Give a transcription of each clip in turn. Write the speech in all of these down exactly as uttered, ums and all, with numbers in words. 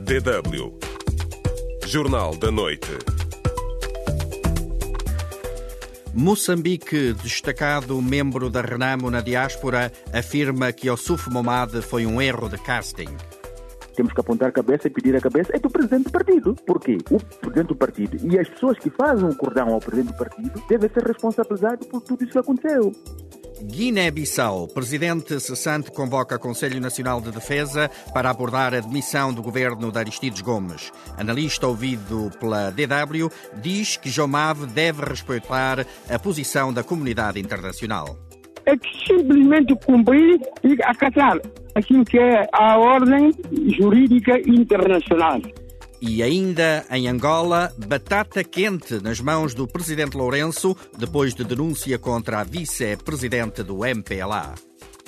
D W Jornal da Noite. Moçambique, destacado membro da Renamo na diáspora, afirma que Youssouf Momad foi um erro de casting. Temos que apontar a cabeça e pedir a cabeça é do presidente do partido. Porquê? O presidente do partido e as pessoas que fazem o cordão ao presidente do partido devem ser responsabilizados por tudo isso que aconteceu. Guiné-Bissau. Presidente cessante convoca Conselho Nacional de Defesa para abordar a demissão do governo de Aristides Gomes. Analista ouvido pela D W diz que Jomave deve respeitar a posição da comunidade internacional. É que simplesmente cumprir e acatar aquilo que é a ordem jurídica internacional. E ainda em Angola, batata quente nas mãos do presidente Lourenço depois de denúncia contra a vice-presidente do M P L A.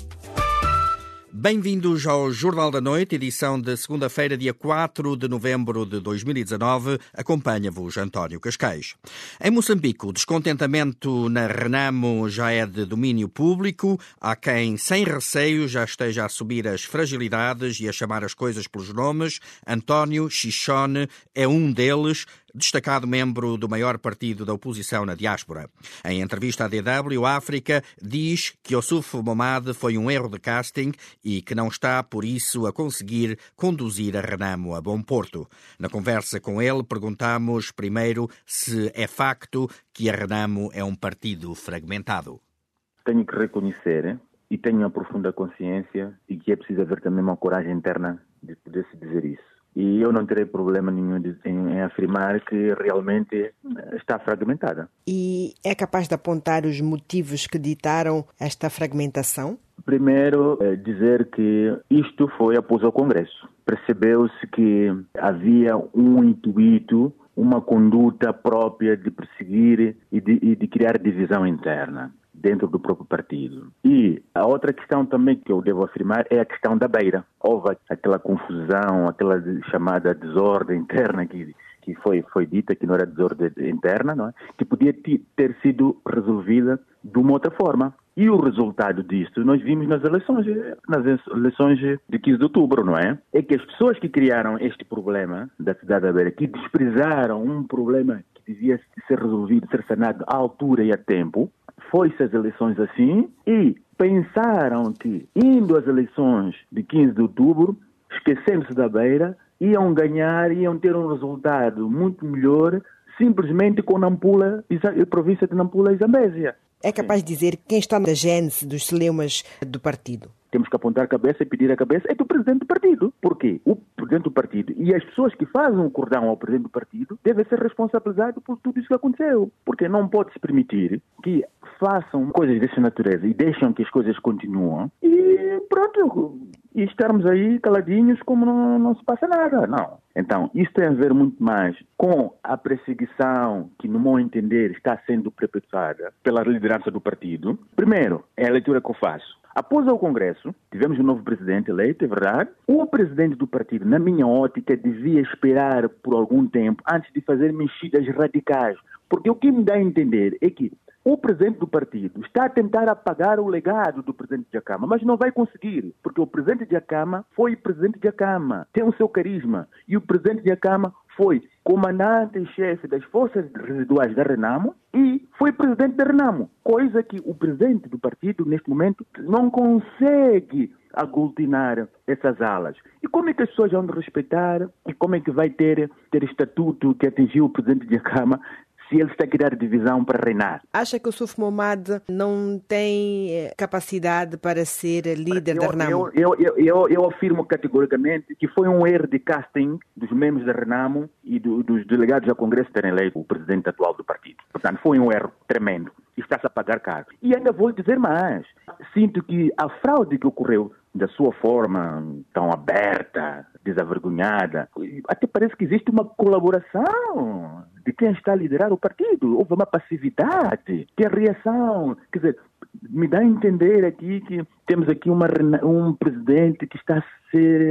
Bem-vindos ao Jornal da Noite, edição de segunda-feira, dia quatro de novembro de dois mil e dezanove. Acompanha-vos António Cascais. Em Moçambique, o descontentamento na Renamo já é de domínio público. Há quem, sem receio, já esteja a subir as fragilidades e a chamar as coisas pelos nomes. António Chichone é um deles, destacado membro do maior partido da oposição na diáspora. Em entrevista à D W África, diz que Youssouf Momad foi um erro de casting e que não está, por isso, a conseguir conduzir a Renamo a bom porto. Na conversa com ele, perguntamos primeiro se é facto que a Renamo é um partido fragmentado. Tenho que reconhecer e tenho uma profunda consciência de que é preciso haver também uma coragem interna de poder se dizer isso. E eu não terei problema nenhum em, em afirmar que realmente está fragmentada. E é capaz de apontar os motivos que ditaram esta fragmentação? Primeiro, é dizer que isto foi após o Congresso. Percebeu-se que havia um intuito, uma conduta própria de perseguir e de, e de criar divisão interna dentro do próprio partido. E a outra questão também que eu devo afirmar é a questão da beira. Houve aquela confusão, aquela chamada desordem interna que, que foi, foi dita, que não era desordem interna, não é? Que podia t- ter sido resolvida de uma outra forma. E o resultado disso nós vimos nas eleições, nas eleições de quinze de outubro, não é? É que as pessoas que criaram este problema da cidade da beira, que desprezaram um problema que devia ser resolvido, ser sanado à altura e a tempo, foi-se às eleições assim e pensaram que, indo às eleições de quinze de outubro, esquecendo-se da beira, iam ganhar, iam ter um resultado muito melhor, simplesmente com Nampula, a província de Nampula e Zambésia. É capaz de dizer quem está na gênese dos celeumas do partido? Temos que apontar a cabeça e pedir a cabeça é do presidente do partido. Porquê? O presidente do partido e as pessoas que fazem o cordão ao presidente do partido devem ser responsabilizados por tudo isso que aconteceu. Porque não pode-se permitir que façam coisas dessa natureza e deixam que as coisas continuem e pronto, e estarmos aí caladinhos como não, não se passa nada. Não. Então, isso tem a ver muito mais com a perseguição que, no meu entender, está sendo perpetuada pela liderança do partido. Primeiro, é a leitura que eu faço. Após o Congresso, tivemos um novo presidente eleito, é verdade. O presidente do partido, na minha ótica, devia esperar por algum tempo antes de fazer mexidas radicais. Porque o que me dá a entender é que o presidente do partido está a tentar apagar o legado do presidente Dhlakama, mas não vai conseguir, porque o presidente Dhlakama foi presidente Dhlakama, tem o seu carisma, e o presidente Dhlakama foi comandante e chefe das forças residuais da Renamo e foi presidente da Renamo, coisa que o presidente do partido, neste momento, não consegue aglutinar essas alas. E como é que as pessoas vão respeitar e como é que vai ter, ter estatuto que atingiu o presidente Dhlakama se ele está a criar divisão para reinar? Acha que o Youssouf Momad não tem capacidade para ser líder eu, da Renamo? Eu, eu, eu, eu, eu afirmo categoricamente que foi um erro de casting dos membros da Renamo e do, dos delegados ao Congresso terem eleito o presidente atual do partido. Portanto, foi um erro tremendo. E está-se a pagar caro. E ainda vou dizer mais. Sinto que a fraude que ocorreu da sua forma tão aberta, desavergonhada, até parece que existe uma colaboração de quem está a liderar o partido. Houve uma passividade, que a reação, quer dizer, me dá a entender aqui que temos aqui uma, um presidente que está a ser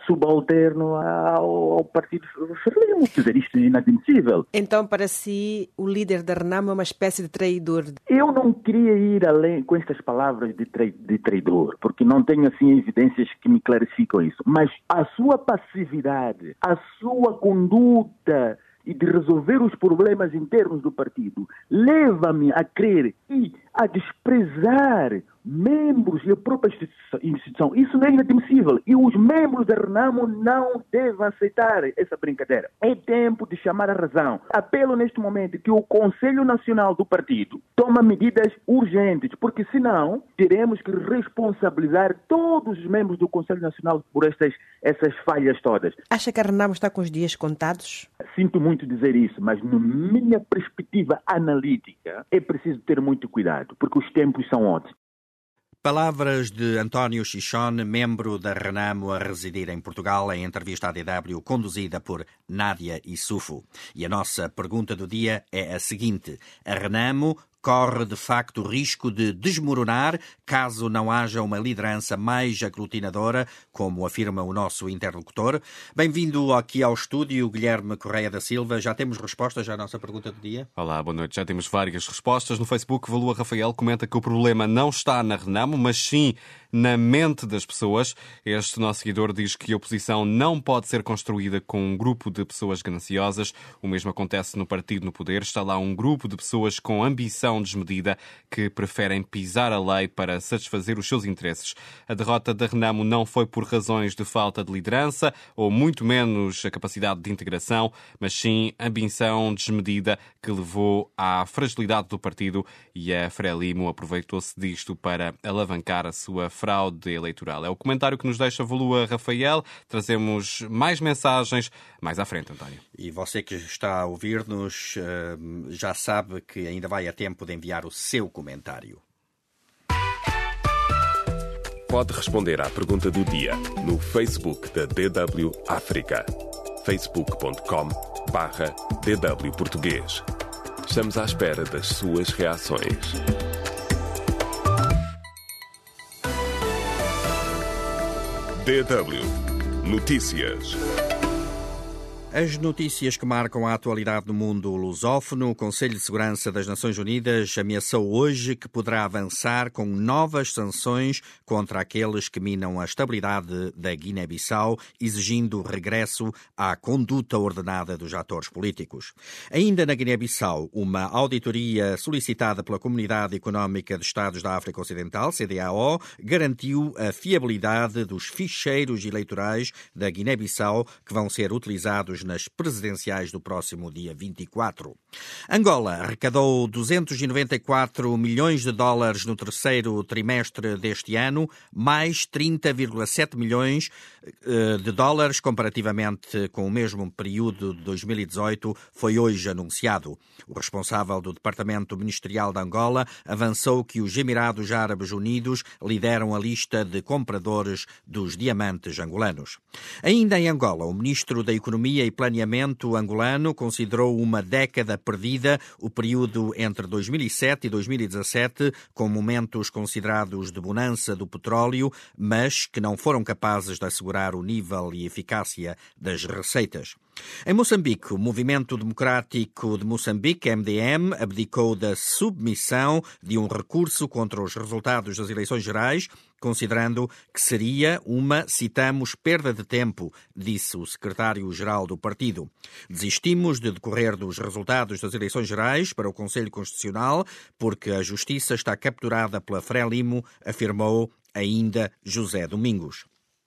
subalterno ao, ao partido Frelimo. Quer dizer, isto é inadmissível. Então, para si, o líder da Renamo é uma espécie de traidor? Eu não queria ir além com estas palavras de, tra- de traidor, porque não tenho assim evidências que me clarificam isso. Mas a sua passividade, a sua conduta e de resolver os problemas internos do partido leva-me a crer e a desprezar membros e a própria instituição. Isso não é inadmissível. E os membros da Renamo não devem aceitar essa brincadeira. É tempo de chamar a razão. Apelo neste momento que o Conselho Nacional do Partido tome medidas urgentes, porque senão teremos que responsabilizar todos os membros do Conselho Nacional por estas essas falhas todas. Acha que a Renamo está com os dias contados? Sinto muito dizer isso, mas na minha perspectiva analítica é preciso ter muito cuidado, porque os tempos são ótimos. Palavras de António Chichone, membro da Renamo a residir em Portugal, em entrevista à D W conduzida por Nádia Issoufou. E a nossa pergunta do dia é a seguinte: a Renamo corre de facto o risco de desmoronar caso não haja uma liderança mais aglutinadora, como afirma o nosso interlocutor? Bem-vindo aqui ao estúdio, Guilherme Correia da Silva. Já temos respostas à nossa pergunta do dia? Olá, boa noite. Já temos várias respostas. No Facebook, Valua Rafael comenta que o problema não está na Renamo, mas sim na mente das pessoas. Este nosso seguidor diz que a oposição não pode ser construída com um grupo de pessoas gananciosas. O mesmo acontece no partido no poder. Está lá um grupo de pessoas com ambição desmedida que preferem pisar a lei para satisfazer os seus interesses. A derrota da Renamo não foi por razões de falta de liderança ou muito menos a capacidade de integração, mas sim ambição desmedida que levou à fragilidade do partido, e a Frelimo aproveitou-se disto para alavancar a sua fraude eleitoral. É o comentário que nos deixa Valua Rafael. Trazemos mais mensagens mais à frente, António. E você que está a ouvir-nos já sabe que ainda vai a tempo de enviar o seu comentário. Pode responder à pergunta do dia no Facebook da D W África. facebook ponto com barra D W Português. Estamos à espera das suas reações. D W Notícias. As notícias que marcam a atualidade no mundo lusófono. O Conselho de Segurança das Nações Unidas ameaçou hoje que poderá avançar com novas sanções contra aqueles que minam a estabilidade da Guiné-Bissau, exigindo regresso à conduta ordenada dos atores políticos. Ainda na Guiné-Bissau, uma auditoria solicitada pela Comunidade Económica de Estados da África Ocidental, C D A O, garantiu a fiabilidade dos ficheiros eleitorais da Guiné-Bissau que vão ser utilizados nas presidenciais do próximo dia vinte e quatro. Angola arrecadou duzentos e noventa e quatro milhões de dólares no terceiro trimestre deste ano, mais trinta vírgula sete milhões de dólares comparativamente com o mesmo período de dois mil e dezoito, foi hoje anunciado. O responsável do Departamento Ministerial de Angola avançou que os Emirados Árabes Unidos lideram a lista de compradores dos diamantes angolanos. Ainda em Angola, o ministro da Economia e Planeamento angolano considerou uma década perdida o período entre dois mil e sete e dois mil e dezassete, com momentos considerados de bonança do petróleo, mas que não foram capazes de assegurar o nível e eficácia das receitas. Em Moçambique, o Movimento Democrático de Moçambique, M D M, abdicou da submissão de um recurso contra os resultados das eleições gerais, considerando que seria uma, citamos, perda de tempo, disse o secretário-geral do partido. Desistimos de decorrer dos resultados das eleições gerais para o Conselho Constitucional porque a justiça está capturada pela Frelimo, afirmou ainda José Domingos.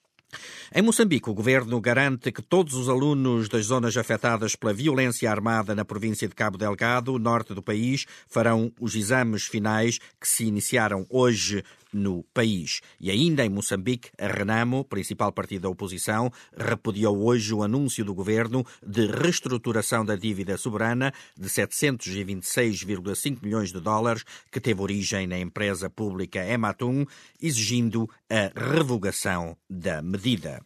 Em Moçambique, o governo garante que todos os alunos das zonas afetadas pela violência armada na província de Cabo Delgado, norte do país, farão os exames finais que se iniciaram hoje no país. E ainda em Moçambique, a Renamo, principal partido da oposição, repudiou hoje o anúncio do governo de reestruturação da dívida soberana de setecentos e vinte e seis vírgula cinco milhões de dólares que teve origem na empresa pública Ematum, exigindo a revogação da medida.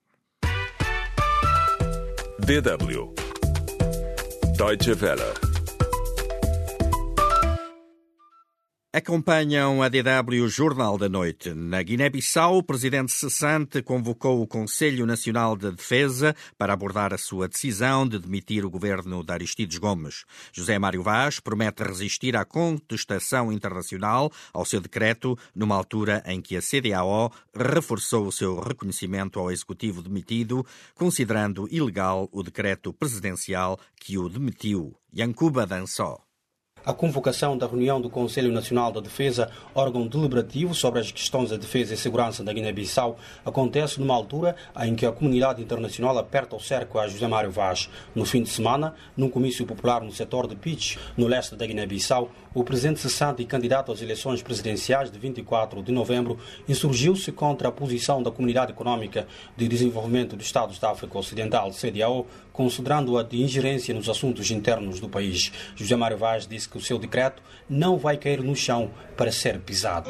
D W Deutsche Welle. Acompanham a D W Jornal da Noite. Na Guiné-Bissau, o presidente cessante convocou o Conselho Nacional de Defesa para abordar a sua decisão de demitir o governo de Aristides Gomes. José Mário Vaz promete resistir à contestação internacional ao seu decreto, numa altura em que a C D A O reforçou o seu reconhecimento ao executivo demitido, considerando ilegal o decreto presidencial que o demitiu. Yankuba Dançó. A convocação da reunião do Conselho Nacional da Defesa, órgão deliberativo sobre as questões da defesa e segurança da Guiné-Bissau, acontece numa altura em que a comunidade internacional aperta o cerco a José Mário Vaz. No fim de semana, num comício popular no setor de Pitch, no leste da Guiné-Bissau, o presidente cessante e candidato às eleições presidenciais de vinte e quatro de novembro insurgiu-se contra a posição da Comunidade Económica de Desenvolvimento dos Estados da África Ocidental, C D A O, considerando-a de ingerência nos assuntos internos do país. José Mário Vaz disse que o seu decreto não vai cair no chão para ser pisado.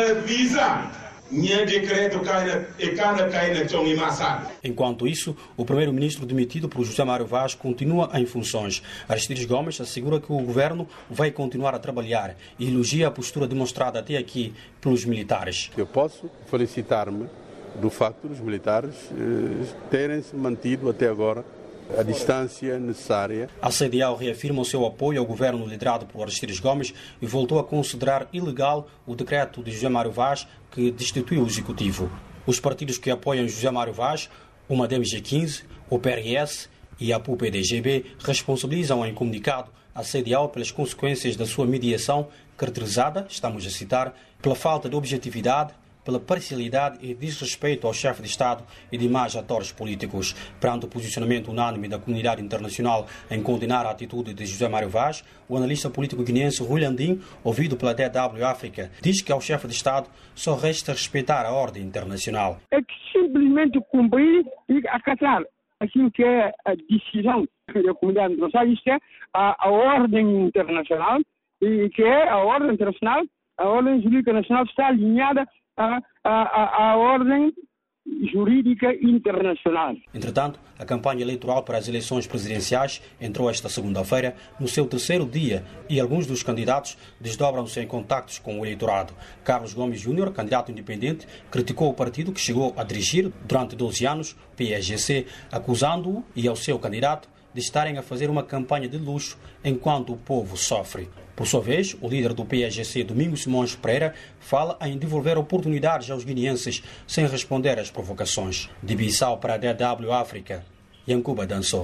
Enquanto isso, o primeiro-ministro demitido por José Mário Vaz continua em funções. Aristides Gomes assegura que o governo vai continuar a trabalhar e elogia a postura demonstrada até aqui pelos militares. Eu posso felicitar-me do facto dos militares eh, terem se mantido até agora a distância necessária. A C D A O reafirma o seu apoio ao governo liderado por Aristides Gomes e voltou a considerar ilegal o decreto de José Mário Vaz que destituiu o executivo. Os partidos que apoiam José Mário Vaz, o MADEM G quinze, o P R S e a P U P D G B, responsabilizam em comunicado a C D A O pelas consequências da sua mediação, caracterizada, estamos a citar, pela falta de objetividade, pela parcialidade e desrespeito ao chefe de Estado e demais atores políticos. Perante o posicionamento unânime da comunidade internacional em condenar a atitude de José Mário Vaz, o analista político guineense Rui Landim, ouvido pela D W África, diz que ao chefe de Estado só resta respeitar a ordem internacional. É que simplesmente cumprir e acatar aquilo que é a decisão da comunidade internacional, isto é a, a ordem internacional, e que é a ordem internacional, a ordem jurídica nacional está alinhada A, a, a ordem jurídica internacional. Entretanto, a campanha eleitoral para as eleições presidenciais entrou esta segunda-feira no seu terceiro dia e alguns dos candidatos desdobram-se em contactos com o eleitorado. Carlos Gomes Júnior, candidato independente, criticou o partido que chegou a dirigir durante doze anos, P S G C, acusando-o e ao seu candidato de estarem a fazer uma campanha de luxo enquanto o povo sofre. Por sua vez, o líder do P S G C, Domingos Simões Pereira, fala em devolver oportunidades aos guineenses sem responder às provocações. De Bissau para a D W África, Yankuba Dançó.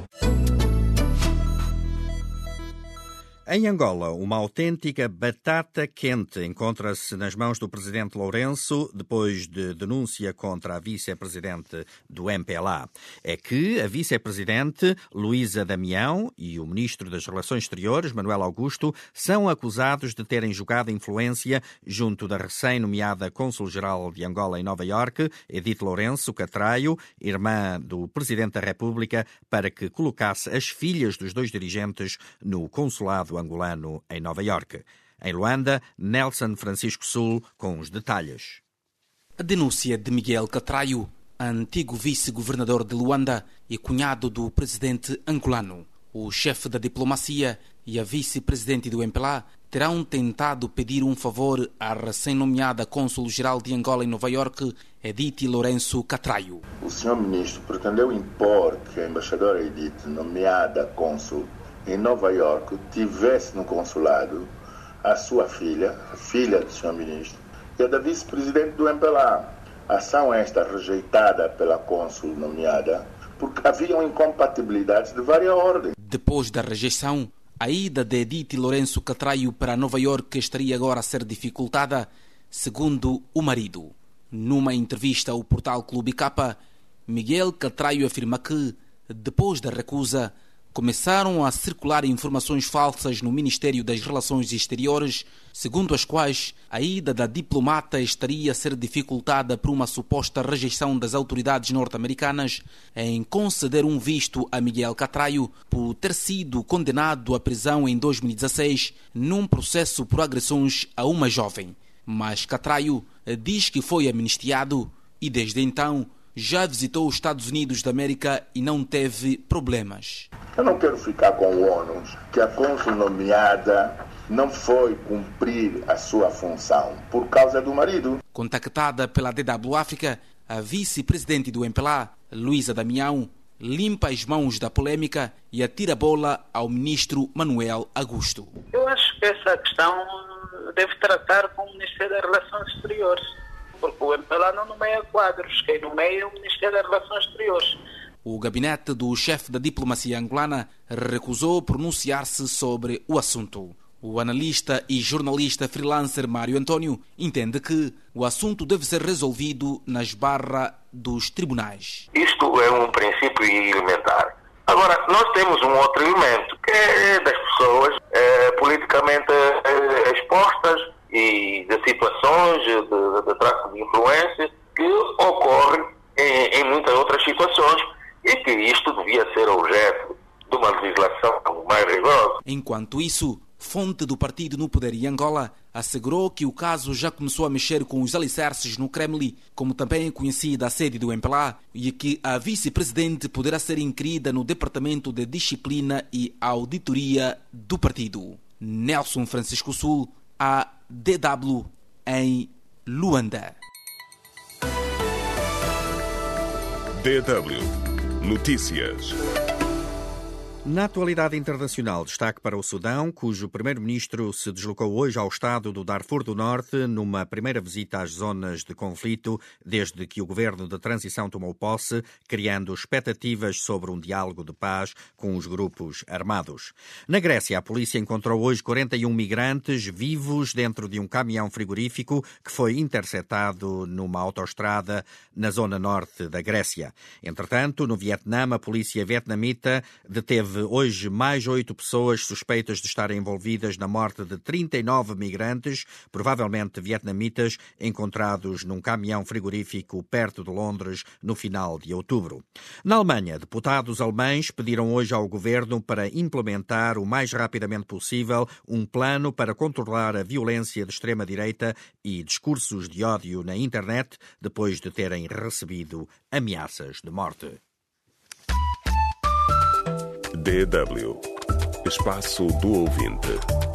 Em Angola, uma autêntica batata quente encontra-se nas mãos do presidente Lourenço depois de denúncia contra a vice-presidente do M P L A. É que a vice-presidente Luísa Damião e o ministro das Relações Exteriores, Manuel Augusto, são acusados de terem jogado influência junto da recém-nomeada cônsul-geral de Angola em Nova Iorque, Edith Lourenço Catraio, irmã do presidente da República, para que colocasse as filhas dos dois dirigentes no consulado angolano em Nova Iorque. Em Luanda, Nelson Francisco Sul com os detalhes. A denúncia de Miguel Catraio, antigo vice-governador de Luanda e cunhado do presidente angolano. O chefe da diplomacia e a vice-presidente do M P L A terão tentado pedir um favor à recém-nomeada cônsul-geral de Angola em Nova Iorque, Edith Lourenço Catraio. O senhor ministro pretendeu impor que a embaixadora Edith, nomeada cônsul em Nova Iorque, tivesse no consulado a sua filha, a filha do senhor ministro, e a da vice-presidente do M P L A. Ação esta rejeitada pela cônsul nomeada, porque haviam incompatibilidades de várias ordens. Depois da rejeição, a ida de Edith Lourenço Catraio para Nova Iorque estaria agora a ser dificultada, segundo o marido. Numa entrevista ao portal Clube Capa, Miguel Catraio afirma que, depois da recusa, começaram a circular informações falsas no Ministério das Relações Exteriores, segundo as quais a ida da diplomata estaria a ser dificultada por uma suposta rejeição das autoridades norte-americanas em conceder um visto a Miguel Catraio por ter sido condenado à prisão em dois mil e dezasseis num processo por agressões a uma jovem. Mas Catraio diz que foi amnistiado e, desde então, já visitou os Estados Unidos da América e não teve problemas. Eu não quero ficar com o ônus que a cônsul nomeada não foi cumprir a sua função por causa do marido. Contactada pela D W África, a vice-presidente do M P L A, Luísa Damião, limpa as mãos da polêmica e atira a bola ao ministro Manuel Augusto. Eu acho que essa questão deve tratar com o Ministério das Relações Exteriores, porque o M P L A não nomeia quadros, quem nomeia é o Ministério das Relações Exteriores. O gabinete do chefe da diplomacia angolana recusou pronunciar-se sobre o assunto. O analista e jornalista freelancer Mário António entende que o assunto deve ser resolvido nas barras dos tribunais. Isto é um princípio elementar. Agora, nós temos um outro elemento, que é das pessoas é, politicamente é, expostas e de situações de, de, de tráfico de influência que ocorre em, em muitas outras situações e que isto devia ser objeto de uma legislação mais rigorosa. Enquanto isso, fonte do partido no poder em Angola assegurou que o caso já começou a mexer com os alicerces no Kremlin, como também é conhecida a sede do M P L A, e que a vice-presidente poderá ser inquirida no Departamento de Disciplina e Auditoria do partido. Nelson Francisco Sul, a D W em Luanda. D W Notícias. Na atualidade internacional, destaque para o Sudão, cujo primeiro-ministro se deslocou hoje ao estado do Darfur do Norte numa primeira visita às zonas de conflito desde que o governo de transição tomou posse, criando expectativas sobre um diálogo de paz com os grupos armados. Na Grécia, a polícia encontrou hoje quarenta e um migrantes vivos dentro de um caminhão frigorífico que foi interceptado numa autoestrada na zona norte da Grécia. Entretanto, no Vietnã, a polícia vietnamita deteve hoje mais oito pessoas suspeitas de estarem envolvidas na morte de trinta e nove migrantes, provavelmente vietnamitas, encontrados num caminhão frigorífico perto de Londres no final de outubro. Na Alemanha, deputados alemães pediram hoje ao governo para implementar o mais rapidamente possível um plano para controlar a violência de extrema-direita e discursos de ódio na internet, depois de terem recebido ameaças de morte. D W Espaço do Ouvinte.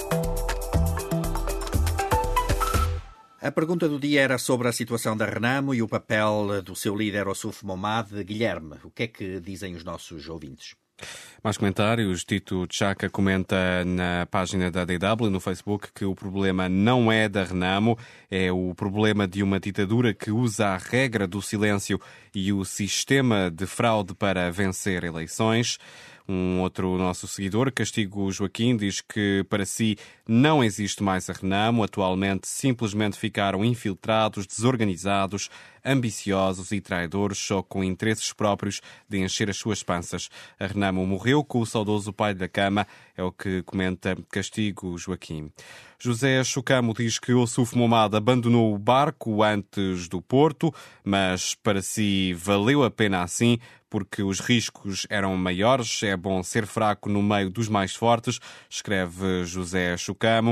A pergunta do dia era sobre a situação da Renamo e o papel do seu líder, Ossuf Momad. Guilherme, o que é que dizem os nossos ouvintes? Mais comentários. Tito Tchaka comenta na página da D W no Facebook que o problema não é da Renamo, é o problema de uma ditadura que usa a regra do silêncio e o sistema de fraude para vencer eleições. Um outro nosso seguidor, Castigo Joaquim, diz que para si não existe mais a Renamo. Atualmente simplesmente ficaram infiltrados, desorganizados, ambiciosos e traidores, só com interesses próprios de encher as suas panças. A Renamo morreu com o saudoso pai da cama, é o que comenta Castigo Joaquim. José Chocamo diz que Ossuf Momad abandonou o barco antes do porto, mas para si valeu a pena assim, porque os riscos eram maiores. É bom ser fraco no meio dos mais fortes, escreve José Chocamo.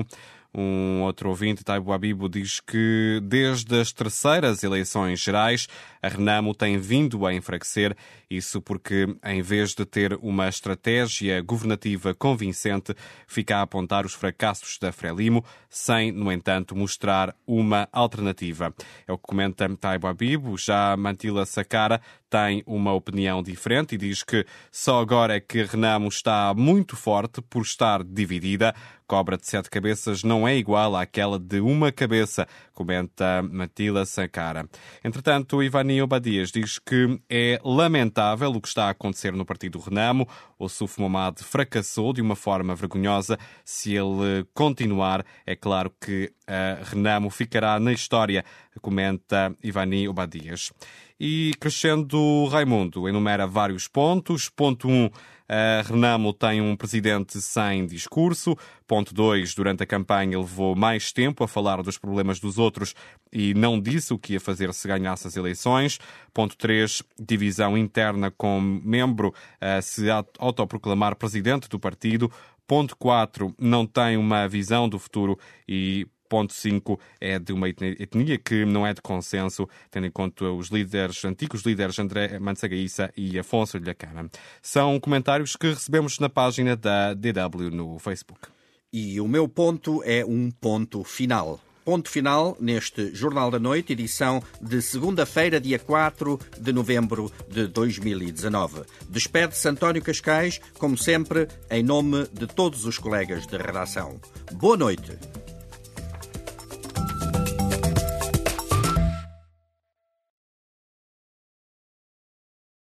Um outro ouvinte, Taibo Abibo, diz que desde as terceiras eleições gerais a Renamo tem vindo a enfraquecer, isso porque, em vez de ter uma estratégia governativa convincente, fica a apontar os fracassos da Frelimo, sem, no entanto, mostrar uma alternativa. É o que comenta Taibo Abibo. Já Mantila Sacara tem uma opinião diferente e diz que só agora é que a Renamo está muito forte por estar dividida. Cobra de sete cabeças não é igual àquela de uma cabeça, comenta Mantila Sacara. Entretanto, Ivani Obadias diz que é lamentável o que está a acontecer no partido Renamo. Ossuf Momad fracassou de uma forma vergonhosa. Se ele continuar, é claro que a Renamo ficará na história, comenta Ivani Obadias. E Crescendo Raimundo enumera vários pontos. Ponto um, a Renamo tem um presidente sem discurso. Ponto dois, durante a campanha levou mais tempo a falar dos problemas dos outros e não disse o que ia fazer se ganhasse as eleições. Ponto três, divisão interna com membro a se autoproclamar presidente do partido. Ponto quatro, não tem uma visão do futuro. E ponto cinco é de uma etnia que não é de consenso, tendo em conta os líderes, antigos líderes André Mansagaíssa e Afonso Lhacama. São comentários que recebemos na página da D W no Facebook. E o meu ponto é um ponto final. Ponto final neste Jornal da Noite, edição de segunda-feira, dia quatro de novembro de dois mil e dezanove. Despede-se António Cascais, como sempre, em nome de todos os colegas de redação. Boa noite.